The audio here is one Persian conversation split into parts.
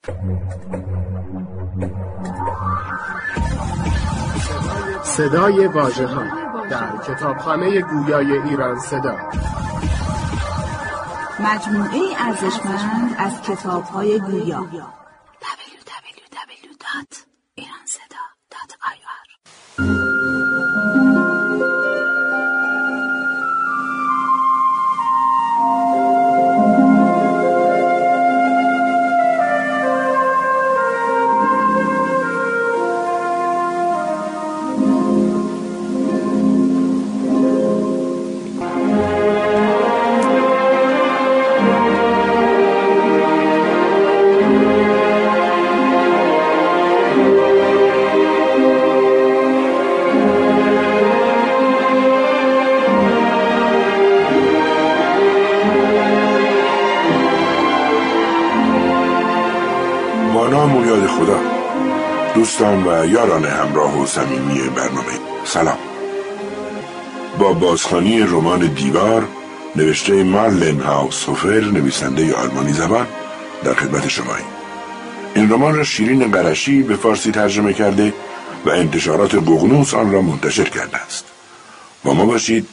صدای واژه‌ها در کتابخانه گویای ایران صدا، مجموعه ارزشمند از کتاب‌های گویا. www.iranseda.ir با نام و یاد خدا. دوستان و یاران همراه و صمیمی برنامه، سلام. با بازخوانی رمان دیوار نوشته مارلن هاوسهوفر، نویسنده آلمانی زبان، در خدمت شماییم. این رمان را شیرین قرشی به فارسی ترجمه کرده و انتشارات ققنوس آن را منتشر کرده است. با ما باشید.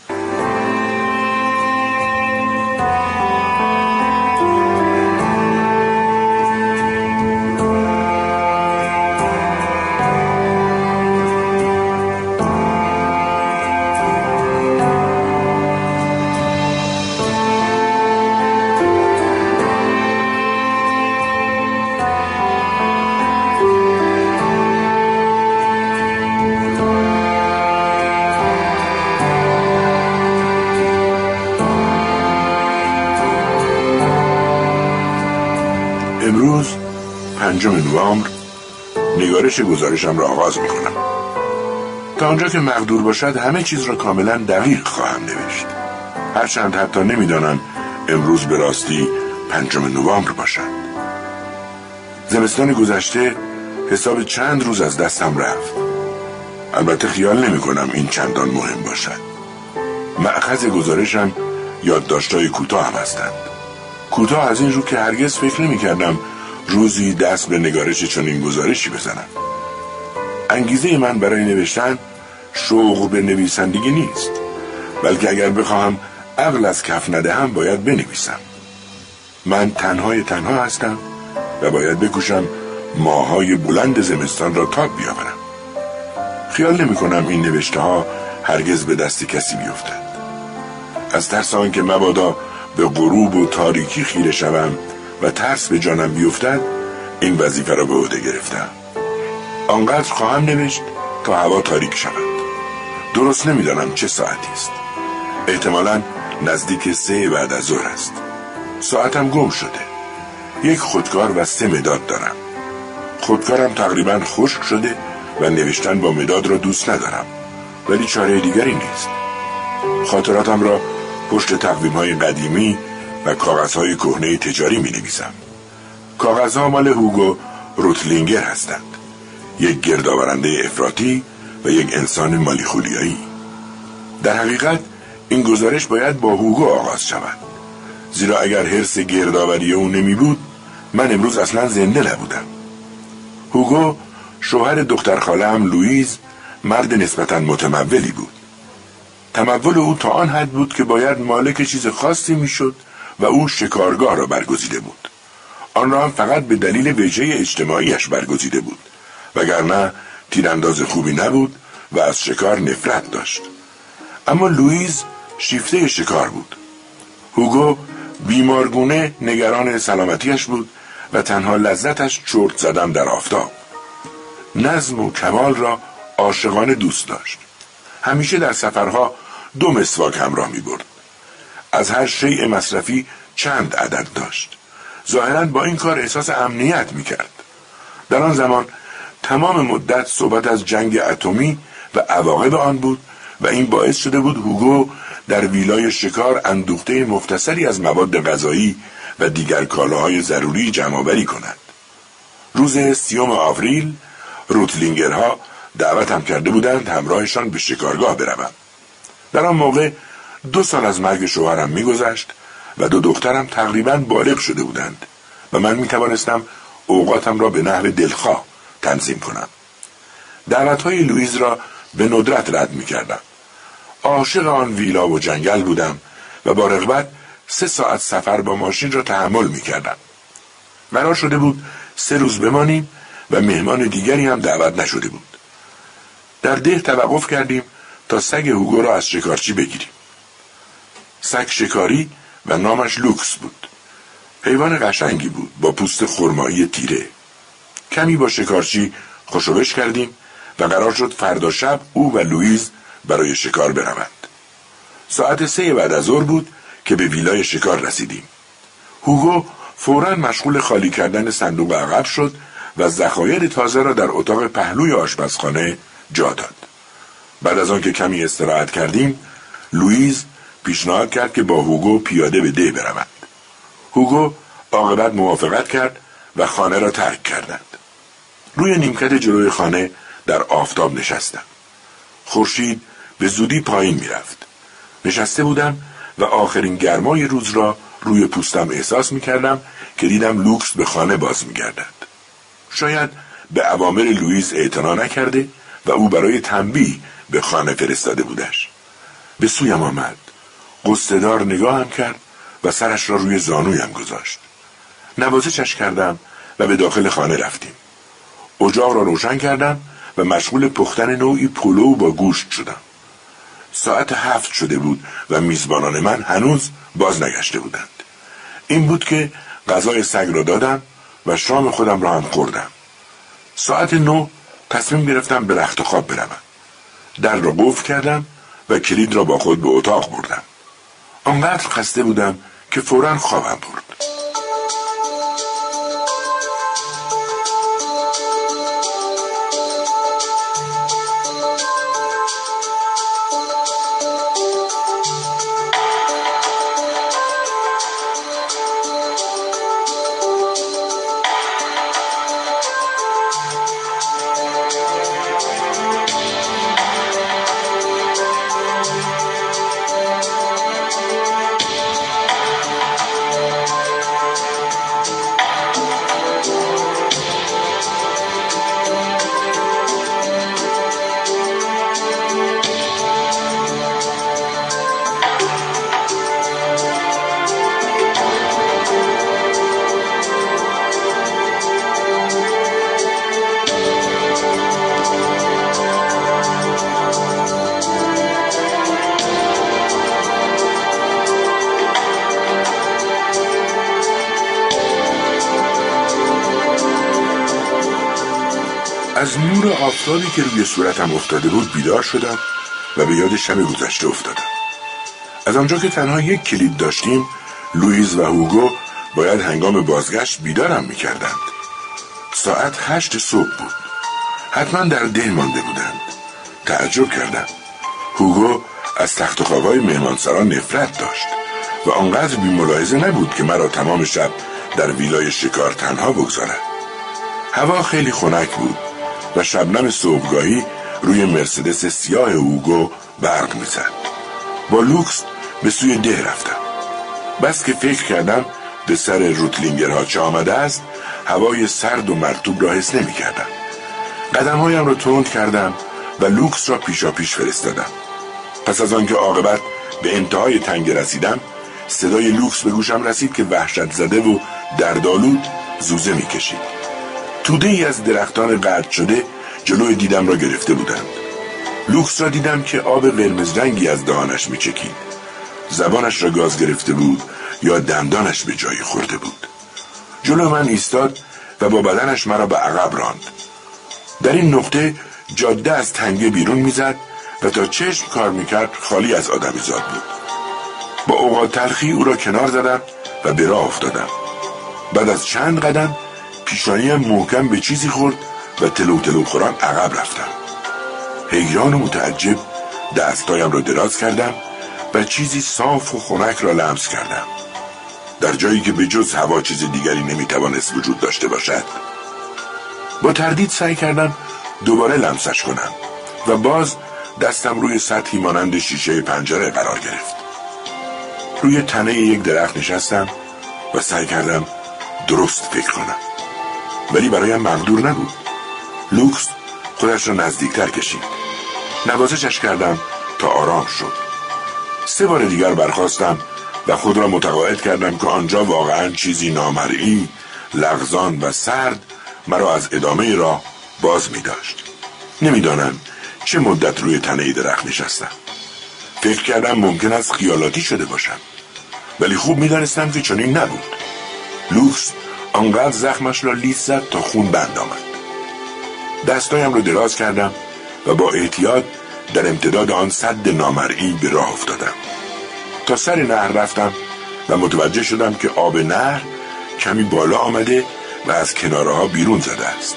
امروز 5 نوامبر نگارش گزارشم را آغاز میکنم. تا آنجا که مقدور باشد همه چیز را کاملا دقیق خواهم نوشت، هرچند حتی نمیدانم امروز به راستی 5 نوامبر باشد. زمستان گذشته حساب چند روز از دستم رفت. البته خیال نمی کنم این چندان مهم باشد. مأخذ گزارشم یادداشت‌های کوتاه هم هستند. کوتاه از این رو که هرگز فکر نمی کردم روزی دست به نگارش چنین گزارشی بزنم. انگیزه من برای نوشتن شوق به نویسندگی نیست، بلکه اگر بخواهم عقل از کف ندهم باید بنویسم. من تنها هستم و باید بکوشم ماه‌های بلند زمستان را تاب بیاورم. خیال نمی کنم این نوشته ها هرگز به دست کسی بیفتد. از ترس آنکه مبادا به غروب و تاریکی خیره شوم و ترس به جانم بیفتد این وظیفه را به عهده گرفتم. آنقدر خواهم نوشت تا هوا تاریک شود. درست نمیدانم چه ساعتی است. احتمالاً نزدیک 3 بعد از ظهر است. ساعتم گم شده. یک خودکار و 3 مداد دارم. خودکارم تقریباً خشک شده و نوشتن با مداد را دوست ندارم، ولی چاره دیگری نیست. خاطراتم را پشت تقویم‌های قدیمی و کاغذهای کهنه تجاری می‌نویسم. کاغذها مال هوگو روتلینگر هستند، یک گردآورنده افراطی و یک انسان مالیخولیایی. در حقیقت این گزارش باید با هوگو آغاز شود، زیرا اگر حرص گردآوری او نمی بود من امروز اصلا زنده نبودم. هوگو شوهر دختر خاله‌ام لوئیز مرد نسبتاً متمولی بود. تمول او تا آن حد بود که باید مالک چیز خاصی میشد و او شکارگاه را برگزیده بود. آن را هم فقط به دلیل وجهه اجتماعیش برگزیده بود، وگرنه تیرانداز خوبی نبود و از شکار نفرت داشت. اما لوئیز شیفته شکار بود. هوگو بیمارگونه نگران سلامتیش بود و تنها لذتش چرت زدن در آفتاب. نظم و کمال را عاشقانه دوست داشت. همیشه در سفرها 2 مسواک همراه می برد. از هر شیء مصرفی چند عدد داشت. ظاهراً با این کار احساس امنیت می کرد. در آن زمان تمام مدت صحبت از جنگ اتمی و عواقب آن بود و این باعث شده بود هوگو در ویلای شکار اندوخته مختصری از مواد غذایی و دیگر کالاهای ضروری جمع‌آوری کند. روز 30 آوریل روتلینگرها دعوتم کرده بودند همراهشان به شکارگاه بروم. در آن موقع 2 سال از مرگ شوهرم می‌گذشت و 2 دخترم تقریباً بالغ شده بودند و من می‌توانستم اوقاتم را به نحو دلخواه تنظیم کنم. دعوت‌های لوئیز را به ندرت رد می‌کردم. عاشق آن ویلا و جنگل بودم و با رغبت 3 ساعت سفر با ماشین را تحمل می‌کردم. قرار شده بود 3 روز بمانیم و مهمان دیگری هم دعوت نشده بود. در ده توقف کردیم تا سگ هوگو را از شکارچی بگیریم. سگ شکاری و نامش لوکس بود. حیوان قشنگی بود با پوست خرمایی تیره. کمی با شکارچی خوشوبش کردیم و قرار شد فردا شب او و لوئیز برای شکار بروند. ساعت 3 بعد از ظهر بود که به ویلای شکار رسیدیم. هوگو فوراً مشغول خالی کردن صندوق عقب شد و ذخایر تازه را در اتاق پهلوی آشپزخانه جا داد. بعد از آن که کمی استراحت کردیم، لوئیز پیشنهاد کرد که با هوگو پیاده به ده بروند. هوگو عاقبت موافقت کرد و خانه را ترک کردند. روی نیمکت جلوی خانه در آفتاب نشستم. خورشید به زودی پایین می رفت. نشسته بودم و آخرین گرمای روز را روی پوستم احساس می کردم که دیدم لوکس به خانه باز می گردد. شاید به اوامر لوئیز اعتنا نکرده و او برای تنبیه به خانه فرستاده بودش. به سویم آمد. قصه‌دار نگاهم کرد و سرش را روی زانویم گذاشت. نوازشش کردم و به داخل خانه رفتیم. اجاق را روشن کردم و مشغول پختن نوعی پلو با گوشت شدم. ساعت 7 شده بود و میزبانان من هنوز باز نگشته بودند. این بود که غذای سگ را دادم و شام خودم را هم خوردم. ساعت 9 تصمیم گرفتم به رخت خواب بروم. در را قفل کردم و کلید را با خود به اتاق بردم. آنقدر خسته بودم که فوراً خوابم برد. از نور آفتابی که روی صورتم افتاده بود بیدار شدم و به یاد شب گذشته افتادم. از آنجا که تنها 1 کلید داشتیم، لوئیز و هوگو باید هنگام بازگشت بیدارم می‌کردند. ساعت 8 صبح بود. حتما در ده مانده بودند. تعجب کردم. هوگو از تخت و خواب‌های مهمانسرا نفرت داشت و آنقدر بی‌ملاحظه نبود که مرا تمام شب در ویلای شکار تنها بگذارد. هوا خیلی خنک بود و شبنم صبحگاهی روی مرسدس سیاه هوگو برق می‌زد. با لوکس به سوی ده رفتم. بس که فکر کردم به سر روتلینگرها چه آمده است، هوای سرد و مرطوب را حس نمی‌کردم. قدم‌هایم را تند کردم و لوکس را پیشاپیش فرستادم. پس از آنکه عاقبت به انتهای تنگه رسیدم، صدای لوکس به گوشم رسید که وحشت زده و دردآلود زوزه می‌کشید. توده ای از درختان قطع شده جلوی دیدم را گرفته بودند. لوکس را دیدم که آب قرمز رنگی از دهانش می‌چکید. زبانش را گاز گرفته بود یا دندانش به جایی خورده بود. جلو من ایستاد و با بدنش مرا به عقب راند. در این نقطه جاده از تنگه بیرون میزد و تا چشم کار میکرد خالی از آدمیزاد بود. با اوقات تلخی او را کنار زدم و به راه افتادم. بعد از چند قدم پیشانیم محکم به چیزی خورد و تلو تلو خوران عقب رفتم. حیران و متعجب دستایم را دراز کردم و چیزی صاف و خنک را لمس کردم. در جایی که به جز هوا چیز دیگری نمیتوانست وجود داشته باشد. با تردید سعی کردم دوباره لمسش کنم و باز دستم روی سطحی مانند شیشه پنجره قرار گرفت. روی تنه یک درخت نشستم و سعی کردم درست فکر کنم. ولی برایم مقدور نبود. لوکس خودش را نزدیکتر کشید. نوازشش کردم تا آرام شد. 3 بار دیگر برخاستم و خود را متقاعد کردم که آنجا واقعا چیزی نامرئی، لغزان و سرد مرا از ادامه راه باز می داشت. نمیدانم چه مدت روی تنه درخت نشستم. فکر کردم ممکن است خیالاتی شده باشم، ولی خوب می دانستم که چنین نبود. لوکس آنقدر زخمش را لیس زد تا خون بند آمد. دستایم را دراز کردم و با احتیاط در امتداد آن سد نامرئی به راه افتادم. تا سر نهر رفتم و متوجه شدم که آب نهر کمی بالا آمده و از کناره‌ها بیرون زده است.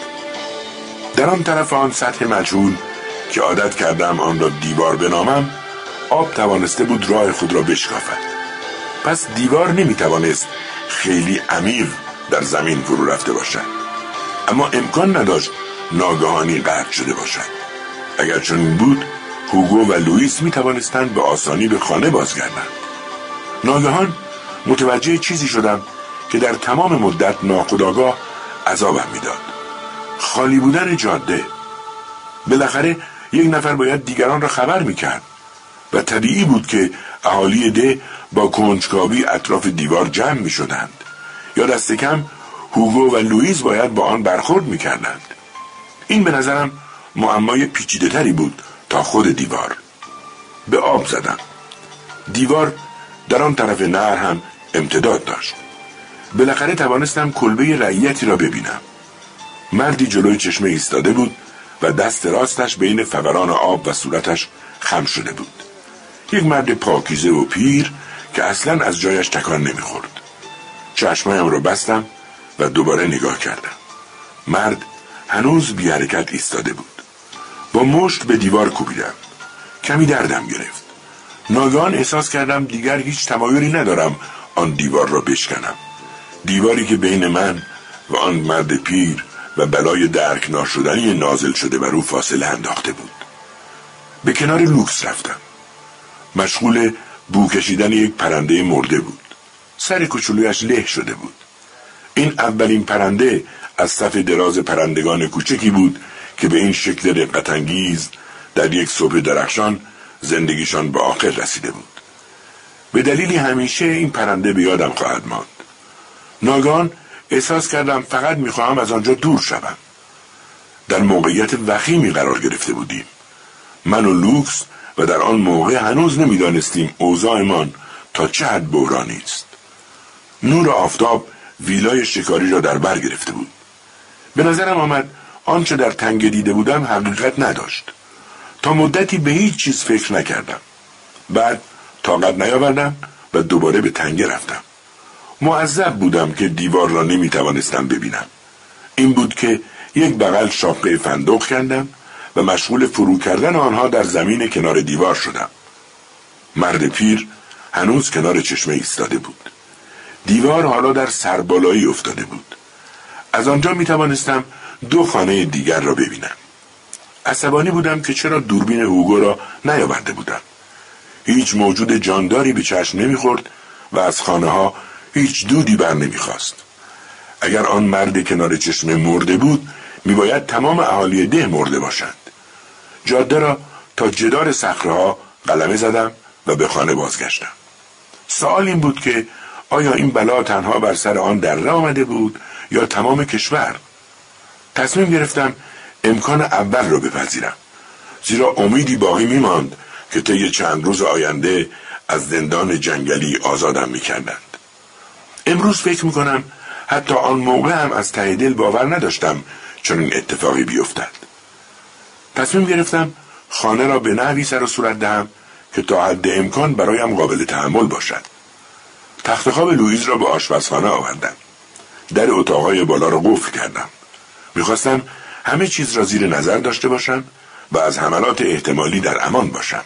در آن طرف آن سطح مجهول که عادت کردم آن را دیوار بنامم، آب توانسته بود راه خود را بشکافد. پس دیوار نمیتوانست خیلی عمیق در زمین فرو رفته باشد، اما امکان نداشت ناگهانی قطع شده باشد. اگر چنین بود، هوگو و لوئیس میتوانستند به آسانی به خانه بازگردند. ناگهان متوجه چیزی شدم که در تمام مدت ناخودآگاه عذابم میداد: خالی بودن جاده. بالاخره یک نفر باید دیگران را خبر میکرد و طبیعی بود که اهالی ده با کنجکاوی اطراف دیوار جمع میشدند، یا دست کم هوگو و لوئیس باید با آن برخورد میکردند. این به نظرم معمای پیچیده تری بود تا خود دیوار. به آب زدم. دیوار در آن طرف نهر هم امتداد داشت. بالاخره توانستم کلبه رعیتی را ببینم. مردی جلوی چشمه ایستاده بود و دست راستش بین فوران آب و صورتش خم شده بود. یک مرد پاکیزه و پیر که اصلاً از جایش تکان نمیخورد. چشمایم را بستم و دوباره نگاه کردم. مرد هنوز بی حرکت ایستاده بود. با مشت به دیوار کوبیدم. کمی دردم گرفت. ناگهان احساس کردم دیگر هیچ تمایلی ندارم آن دیوار را بشکنم. دیواری که بین من و آن مرد پیر و بلای درک ناشدنی نازل شده بر او فاصله انداخته بود. به کنار لوکس رفتم. مشغول بو کشیدن یک پرنده مرده بود. سر کوچولویش له شده بود. این اولین پرنده از صف دراز پرندگان کوچکی بود که به این شکل رقت‌انگیز در یک صبح درخشان زندگیشان به آخر رسیده بود. به دلیلی همیشه این پرنده به یادم خواهد ماند. ناگهان احساس کردم فقط میخواهم از آنجا دور شوم. در موقعیت وخیمی قرار گرفته بودیم. من و لوکس و در آن موقع هنوز نمیدانستیم اوضاعمان تا چه حد بحرانی است. نور آفتاب ویلای شکاری را در بر گرفته بود. به نظرم آمد آنچه در تنگه دیده بودم حقیقت نداشت. تا مدتی به هیچ چیز فکر نکردم. بعد طاقت نیاوردم و دوباره به تنگه رفتم. معذب بودم که دیوار را نمیتوانستم ببینم. این بود که یک بغل شاقه فندق کندم و مشغول فرو کردن آنها در زمین کنار دیوار شدم. مرد پیر هنوز کنار چشمه ایستاده بود. دیوار حالا در سربالایی افتاده بود. از آنجا میتوانستم 2 خانه دیگر را ببینم. عصبانی بودم که چرا دوربین هوگو را نیاورده بودم. هیچ موجود جانداری به چشم نمیخورد و از خانه ها هیچ دودی بر نمیخواست. اگر آن مرد کنار چشمه مرده بود، میباید تمام اهالی ده مرده باشند. جاده را تا جدار صخره‌ها قلمه زدم و به خانه بازگشتم. سوال این بود که آیا این بلا تنها بر سر آن دره آمده بود یا تمام کشور؟ تصمیم گرفتم امکان اول را بپذیرم، زیرا امیدی باقی میماند که طی چند روز آینده از زندان جنگلی آزادم میکردند. امروز فکر میکنم حتی آن موقع هم از ته دل باور نداشتم چنین اتفاقی بیفتد. تصمیم گرفتم خانه را به نحوی سر و صورت دهم که تا حد امکان برایم قابل تحمل باشد. تخت خواب لوئیس را به آشپزخانه آوردم. در اتاقهای بالا را قفل کردم. میخواستم همه چیز را زیر نظر داشته باشم و از حملات احتمالی در امان باشم.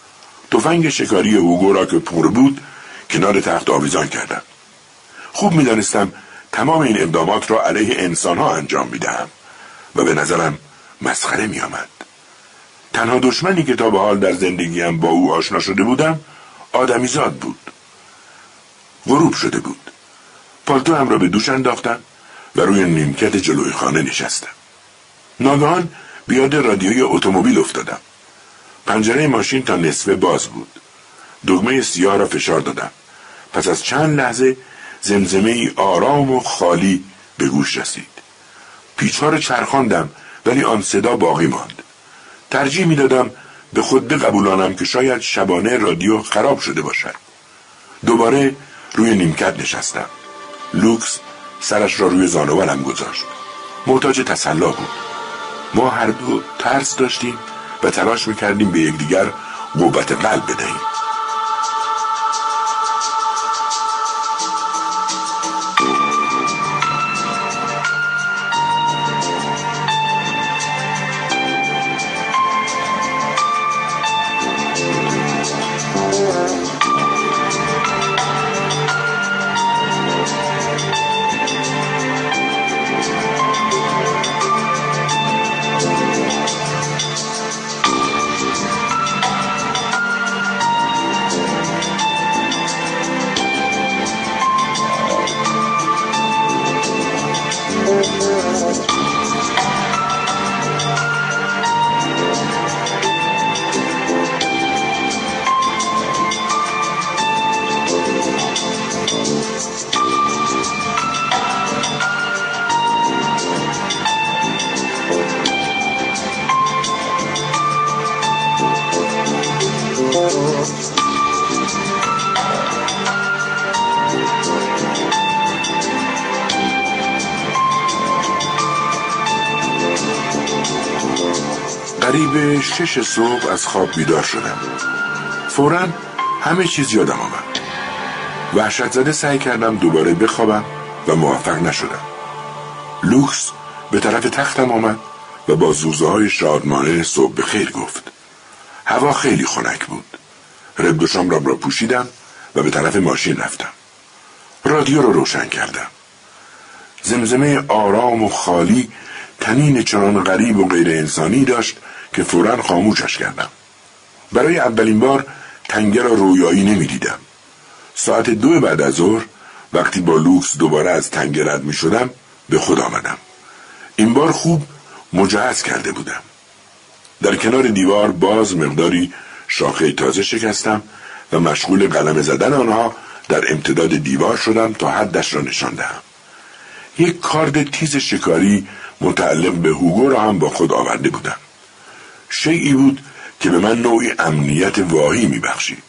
تفنگ شکاری هوگو را که پر بود کنار تخت آویزان کردم. خوب میدانستم تمام این اقدامات را علیه انسانها انجام میدهم و به نظرم مسخره میآمد. تنها دشمنی که تا به حال در زندگیم با او آشنا شده بودم آدمیزاد بود. غروب شده بود. پالتوام را به دوش انداختم و روی نیمکت جلوی خانه نشستم. ناگهان به یاد رادیوی اتومبیل افتادم. پنجره ماشین تا نصفه باز بود. دکمه سیاه را فشار دادم. پس از چند لحظه زمزمه ای آرام و خالی به گوش رسید. پیچ‌ها را چرخاندم ولی آن صدا باقی ماند. ترجیح می‌دادم به خود بقبولانم که شاید شبانه رادیو خراب شده باشد. دوباره روی نیمکت نشستم. لوکس سرش را روی زانوانم گذاشت. محتاج تسلی بود. ما هر دو ترس داشتیم و تلاش می‌کردیم به یکدیگر قوت قلب بدهیم. قریب 6 صبح از خواب بیدار شدم. فوراً همه چیز یادم آمد. وحشت زده سعی کردم دوباره بخوابم و موفق نشدم. لوکس به طرف تختم آمد و با زوزه‌های شادمانه صبح بخیر گفت. هوا خیلی خنک بود. رب و شامرام را پوشیدم و به طرف ماشین رفتم. رادیو را روشن کردم. زمزمه آرام و خالی طنین چنان غریب و غیر انسانی داشت که فوراً خاموشش کردم. برای اولین بار تنگه را رویایی نمی دیدم. ساعت 2 بعد از ظهر وقتی با لوکس دوباره از تنگه رد می شدم به خود آمدم. این بار خوب مجهز کرده بودم. در کنار دیوار باز مقداری شاخه تازه شکستم و مشغول قلم زدن آنها در امتداد دیوار شدم تا حدش را نشان دهم. یک کارد تیز شکاری متعلق به هوگو را هم با خود آورده بودم. شیئی بود که به من نوعی امنیت واهی می بخشید.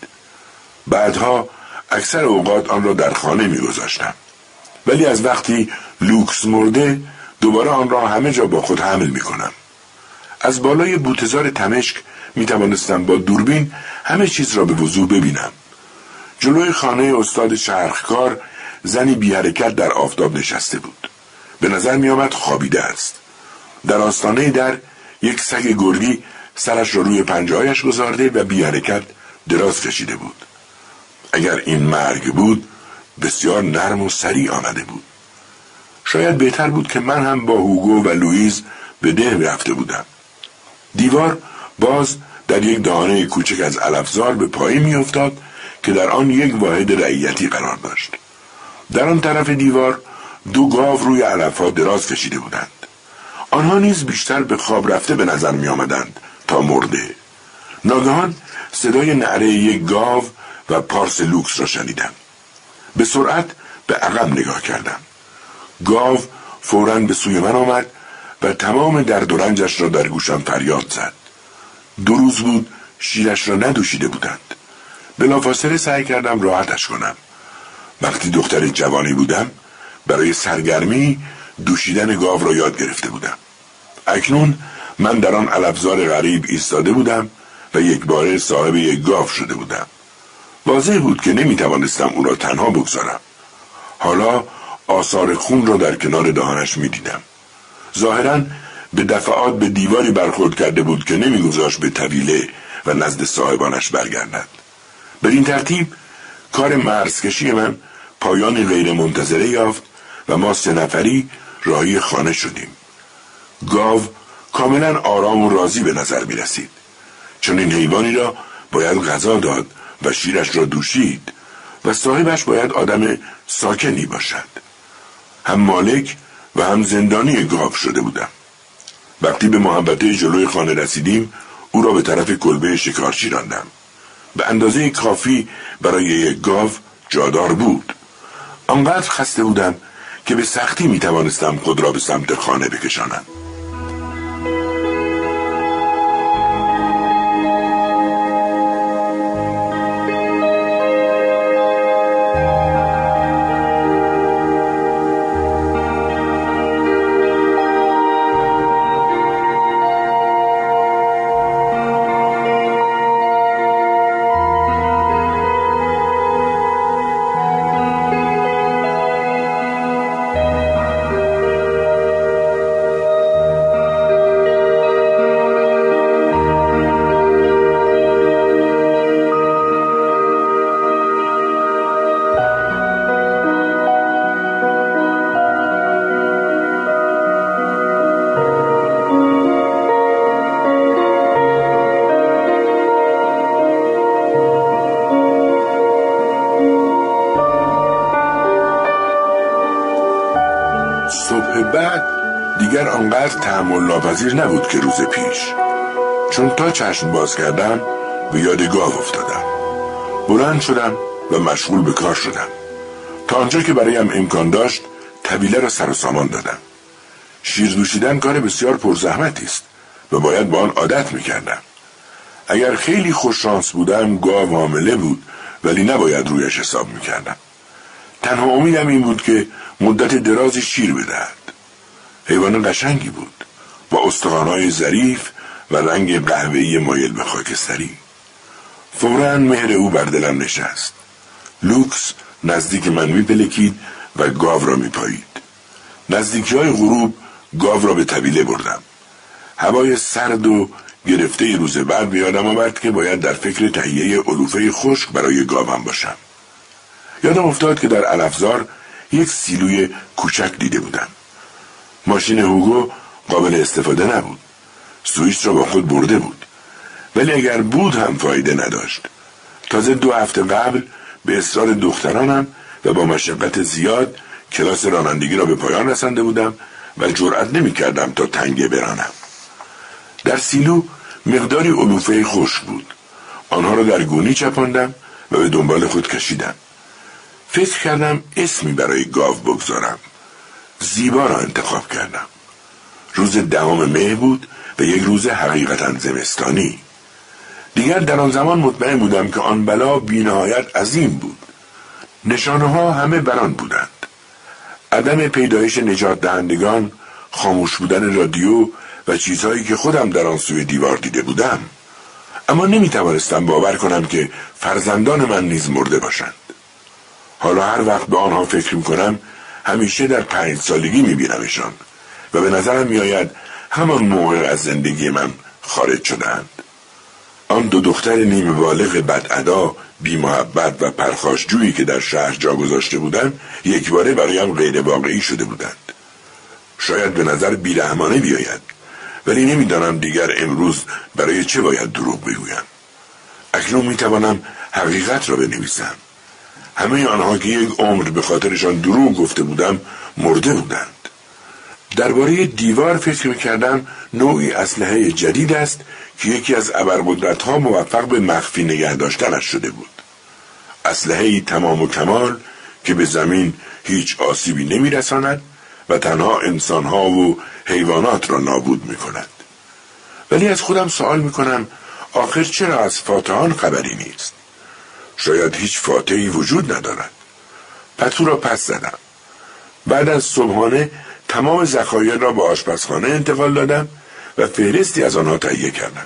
بعدها اکثر اوقات آن را در خانه می گذاشتم. ولی از وقتی لوکس مرده دوباره آن را همه جا با خود حمل می کنم. از بالای بوتزار تمشک می توانستم با دوربین همه چیز را به وضوح ببینم. جلوی خانه استاد چرخکار زنی بی حرکت در آفتاب نشسته بود. به نظر می آمد خوابیده است. در آستانه در یک سگ گرگی سرش را روی پنجه‌هایش گذارده و بی حرکت دراز کشیده بود. اگر این مرگ بود بسیار نرم و سریع آمده بود. شاید بهتر بود که من هم با هوگو و لوئیز به ده رفته بودم. دیوار باز در یک دهانه کوچک از علفزار به پایین می افتاد که در آن یک واحد رعیتی قرار داشت. در آن طرف دیوار 2 گاو روی علفها دراز کشیده بودند. آنها نیز بیشتر به خواب رفته به نظر می آمدند تا مرده. ناگهان صدای نعره یک گاو و پارس لوکس را شنیدم. به سرعت به عقب نگاه کردم. گاو فوراً به سوی من آمد و تمام درد و رنجش را در گوشم فریاد زد. 2 روز بود شیرش را ندوشیده بودند. بلافاصله سعی کردم راحتش کنم. وقتی دختر جوانی بودم برای سرگرمی دوشیدن گاو را یاد گرفته بودم. اکنون من در آن علفزار غریب ایستاده بودم و یک باره صاحب یک گاو شده بودم. واضح بود که نمیتوانستم او را تنها بگذارم. حالا آثار خون را در کنار دهانش میدیدم. ظاهراً به دفعات به دیواری برخورد کرده بود که نمیگذاشت به طویله و نزد صاحبانش برگردد. بدین ترتیب کار مرزکشی من پایان غیر منتظره یافت و ما 3 نفری راهی خانه شدیم. گاو کاملا آرام و راضی به نظر می رسید. چون این حیوانی را باید غذا داد و شیرش را دوشید و صاحبش باید آدم ساکنی باشد. هم مالک و هم زندانی گاو شده بودم. وقتی به محبته جلوی خانه رسیدیم او را به طرف کلبه شکارچی راندم. به اندازه کافی برای یک گاو جادار بود. آنقدر خسته بودم که به سختی می توانستم خود را به سمت خانه بکشانم. صبح بعد دیگر آنقدر تحمل ناپذیر نبود که روز پیش، چون تا چشم باز کردم به یاد گاو افتادم. بلند شدم و مشغول به کار شدم. تا آنجا که برایم امکان داشت طبیله را سر و سامان دادم. شیر دوشیدن کار بسیار پرزحمتی است و باید با آن عادت میکردم. اگر خیلی خوش شانس بودم گاو حامله بود، ولی نباید رویش حساب میکردم. تنها امیدم این بود که مدت درازی شیر بدهد. حیوان قشنگی بود با استخوان‌های ظریف و رنگ قهوه‌ای مایل به خاکستری. فوراً مهر او بر دلم نشست. لوکس نزدیک من میپلکید و گاو را میپایید. نزدیکی‌های غروب گاو را به طویله بردم. هوای سرد و گرفته روز بعد یادم آورد که باید در فکر تهیه علوفه خشک برای گاوم باشم. یادم افتاد که در علفزار یک سیلوی کوچک دیده بودم. ماشین هوگو قابل استفاده نبود. سوئیس را با خود برده بود. ولی اگر بود هم فایده نداشت. تازه 2 هفته قبل به اصرار دخترانم و با مشقت زیاد کلاس رانندگی را به پایان رسانده بودم و جرئت نمی کردم تا تنگه برانم. در سیلو مقداری علوفه خشک بود. آنها را در گونی چپاندم و به دنبال خود کشیدم. فکر کردم اسمی برای گاو بگذارم. زیبا را انتخاب کردم. روز 10 مه بود و یک روز حقیقتاً زمستانی. دیگر در آن زمان مطمئن بودم که آن بلا بی‌نهایت عظیم بود. نشانه ها همه بران بودند. عدم پیدایش نجات دهندگان، خاموش بودن رادیو و چیزهایی که خودم در آن سوی دیوار دیده بودم. اما نمیتوانستم باور کنم که فرزندان من نیز مرده باشند. حالا هر وقت به آنها فکر میکنم همیشه در 5 سالگی میبینمشان و به نظرم میآید همان موقع از زندگی من خارج شدند. آن 2 دختر نیمه بالغ بدادا، بی محبت و پرخاشجویی که در شهر جا گذاشته بودند یکباره برایم غیر واقعی شده بودند. شاید به نظر بیرحمانه بیاید، ولی نمیدانم دیگر امروز برای چه باید دروغ بگویم. اکنون میتوانم حقیقت را بنویسم. همه آنها که یک عمر به خاطرشان دروغ گفته بودم مرده بودند. درباره دیوار فکر میکردم نوعی اسلحه جدید است که یکی از ابرقدرت‌ها موفق به مخفی نگه داشتنش شده بود. اسلحه‌ای تمام و کمال که به زمین هیچ آسیبی نمیرساند و تنها انسانها و حیوانات را نابود میکند. ولی از خودم سوال میکنم آخر چرا از فاتحان خبری نیست؟ شاید هیچ فاتحی وجود ندارد. پتو را پس زدم. بعد از صبحانه تمام ذخایر را به آشپزخانه انتقال دادم و فهرستی از آنها تهیه کردم.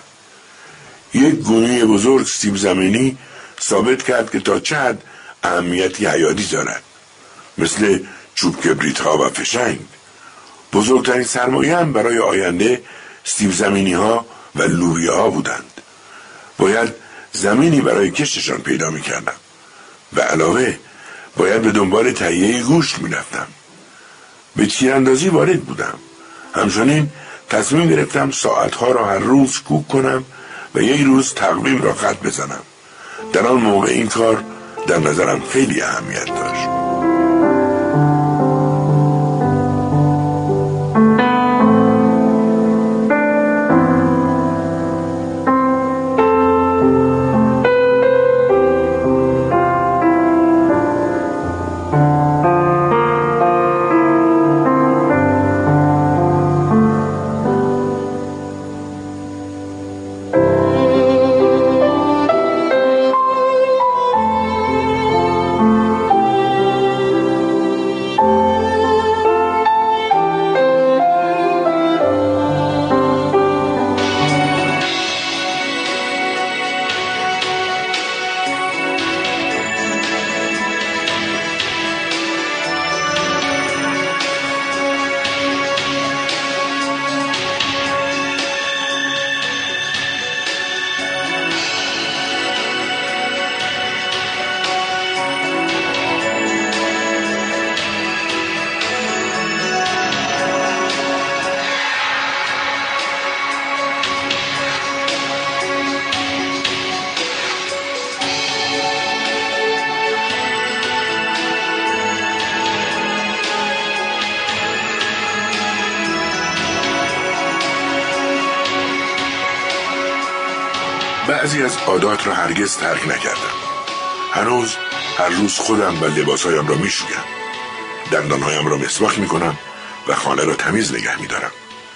یک گونی بزرگ سیب زمینی ثابت کرد که تا چه حد اهمیتی حیاتی دارد، مثل چوب کبریت ها و فشنگ. بزرگترین سرمایه هم برای آینده سیب زمینی ها و لوبیا ها بودند. باید زمینی برای کشتشان پیدا می کردم و علاوه باید به دنبال تهیه گوشت می رفتم. به تیراندازی وارد بودم. همچنین تصمیم گرفتم ساعتها را هر روز کوک کنم و یک روز تقویم را خط بزنم. در آن موقع این کار در نظرم خیلی اهمیت داشت. بعضی از عادات را هرگز ترک نکردم. هنوز هر روز خودم و لباسهایم را میشویم، دندانهایم را مسواک میکنم و خانه را تمیز نگه میدارم.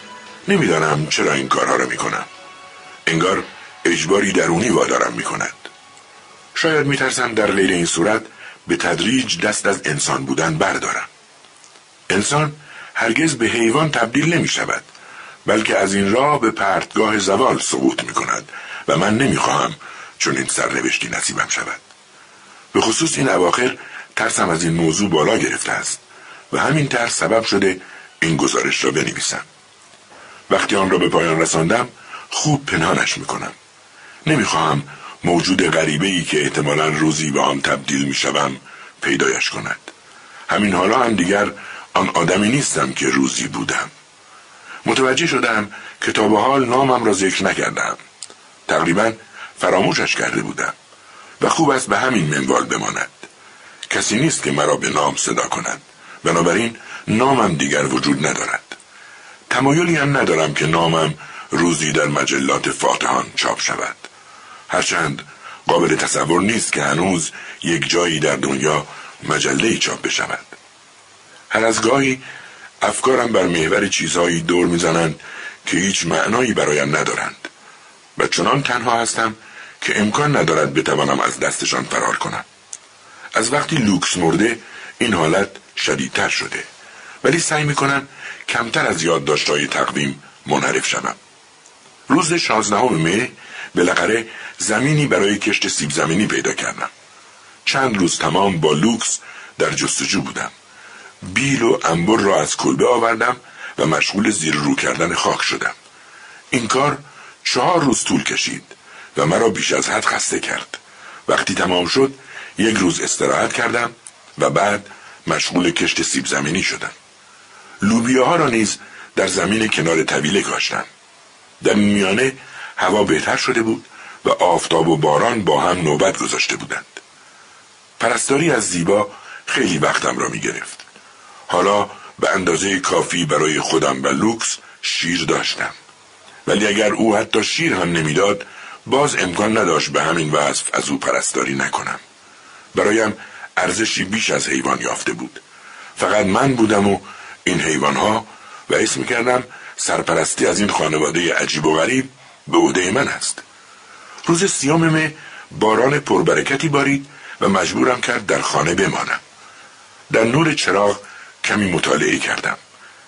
نمیدانم چرا این کارها را میکنم. انگار اجباری درونی وادارم میکند. شاید میترسم در غیر این صورت به تدریج دست از انسان بودن بردارم. انسان هرگز به حیوان تبدیل نمی شود، بلکه از این راه به پرتگاه زوال سقوط می کند و من نمی خواهم چون این سرنوشتی نصیبم شود. به خصوص این اواخر ترسم از این موضوع بالا گرفته است و همین ترس سبب شده این گزارش را بنویسم. وقتی آن را به پایان رساندم خوب پنهانش می کنم. نمی خواهم موجود غریبه‌ای که احتمالاً روزی به آن تبدیل می شوم پیدایش کند. همین حالا هم دیگر آن آدمی نیستم که روزی بودم. متوجه شدم که تا به حال نامم را ذکر نکردم. تقریباً فراموشش کرده بودم و خوب است به همین منوال بماند. کسی نیست که مرا به نام صدا کند، بنابراین نامم دیگر وجود ندارد. تمایلی هم ندارم که نامم روزی در مجلات فاتحان چاپ شود، هرچند قابل تصور نیست که هنوز یک جایی در دنیا مجله‌ای چاپ بشود. هر از گاهی افکارم بر محور چیزهایی دور میزنند که هیچ معنایی برایم ندارند و چنان تنها هستم که امکان ندارد بتوانم از دستشان فرار کنم. از وقتی لوکس مرده این حالت شدیدتر شده، ولی سعی میکنم کمتر از یادداشت‌های تقویم منحرف شوم. روز 16 مه بالاخره زمینی برای کشت سیب زمینی پیدا کردم. چند روز تمام با لوکس در جستجو بودم. بیل و انبر را از کلبه آوردم و مشغول زیر رو کردن خاک شدم. این کار 4 روز طول کشید و مرا بیش از حد خسته کرد. وقتی تمام شد 1 روز استراحت کردم و بعد مشغول کشت سیب زمینی شدم. لوبیاها را نیز در زمین کنار طویله کاشتم. در این میانه هوا بهتر شده بود و آفتاب و باران با هم نوبت گذاشته بودند. پرستاری از زیبا خیلی وقتم را می گرفت. حالا به اندازه کافی برای خودم و لوکس شیر داشتم، ولی اگر او حتی شیر هم نمیداد باز امکان نداشت به همین وصف از او پرستاری نکنم. برایم ارزشی بیش از حیوان یافته بود. فقط من بودم و این حیوانها و اسم کردم سرپرستی از این خانواده عجیب و غریب به عهده من است. روز 30 مه باران پربرکتی بارید و مجبورم کرد در خانه بمانم. در نور چراغ کمی مطالعه کردم.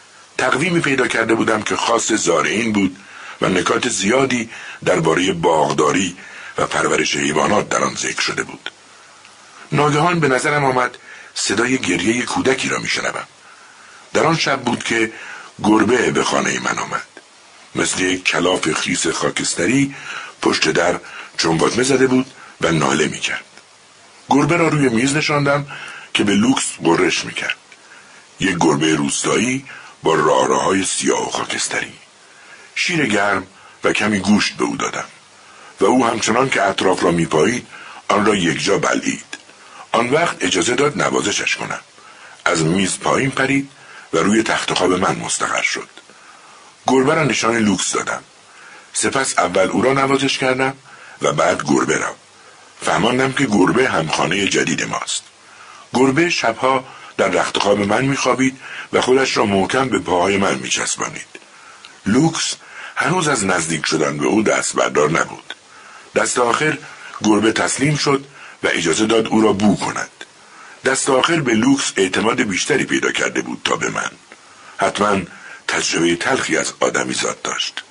تقویمی پیدا کرده بودم که خاص زارعین بود و نکات زیادی درباره باغداری و پرورش حیوانات در آن ذکر شده بود. ناگهان به نظرم آمد صدای گریه کودکی را میشنوم. در آن شب بود که گربه به خانه من آمد. مثل یک کلاف خیس خاکستری پشت در چنباتمه زده بود و ناله میکرد. گربه را روی میز نشاندم که به لوکس غرش میکرد. یک گربه روستایی با راه‌راه‌های سیاه و خاکستری. شیر گرم و کمی گوشت به او دادم و او همچنان که اطراف را میپایید آن را یک جا بلعید. آن وقت اجازه داد نوازشش کنم. از میز پایین پرید و روی تخت خواب من مستقر شد. گربه را نشان لوکس دادم. سپس اول او را نوازش کردم و بعد گربه را. فهماندم که گربه همخانه جدید ماست. گربه شبها در رخت خواب من میخوابید و خودش را محکم به پاهای من میچسبانید. لوکس هنوز از نزدیک شدن به او دست بردار نبود. دست آخر گربه تسلیم شد و اجازه داد او را بو کند. دست آخر به لوکس اعتماد بیشتری پیدا کرده بود تا به من. حتما تجربه تلخی از آدمیزاد داشت.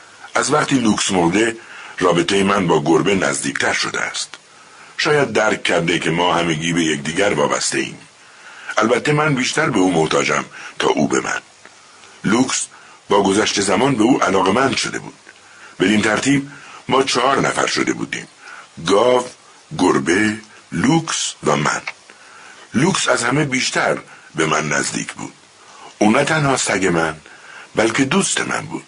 از وقتی لوکس مرده رابطه من با گربه نزدیکتر شده است. شاید درک کرده که ما همگی به یکدیگر وابسته ایم. البته من بیشتر به او محتاجم تا او به من. لوکس با گذشت زمان به او علاقه‌مند شده بود. بدین ترتیب ما 4 نفر شده بودیم: گاو، گربه، لوکس و من. لوکس از همه بیشتر به من نزدیک بود. او نه تنها سگ من بلکه دوست من بود.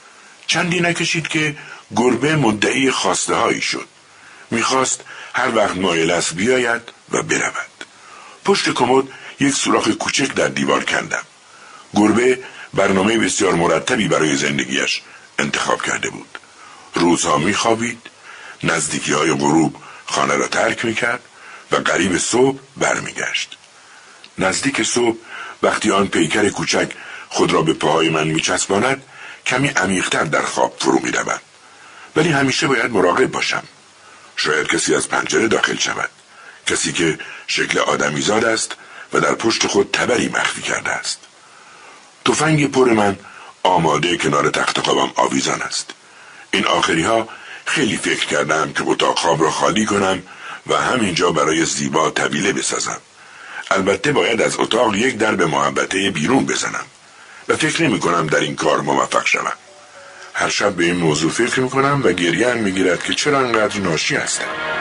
چندی نکشید که گربه مدعی خواسته هایی شد. میخواست هر وقت مایل است بیاید و برود. پشت کمد یک سوراخ کوچک در دیوار کندم. گربه برنامه بسیار مرتبی برای زندگیش انتخاب کرده بود. روزها میخوابید نزدیکی های غروب خانه را ترک میکرد و قریب صبح برمیگشت. نزدیک صبح وقتی آن پیکر کوچک خود را به پاهای من میچسباند کمی عمیق‌تر در خواب فرو میروم، ولی همیشه باید مراقب باشم. شاید کسی از پنجره داخل شود، کسی که شکل آدمیزاد است و در پشت خود تبری مخفی کرده است. تفنگ پر من آماده کنار تخت خوابم آویزان است. این آخری ها خیلی فکر کردم که اتاق خواب را خالی کنم و همینجا برای زیبا طویله بسازم. البته باید از اتاق یک درب محبته بیرون بزنم و فکر نمی کنم در این کار موفق شوم. هر شب به این موضوع فکر می کنم و گریه‌ام می گیرد که چرا انقدر ناشی هستم.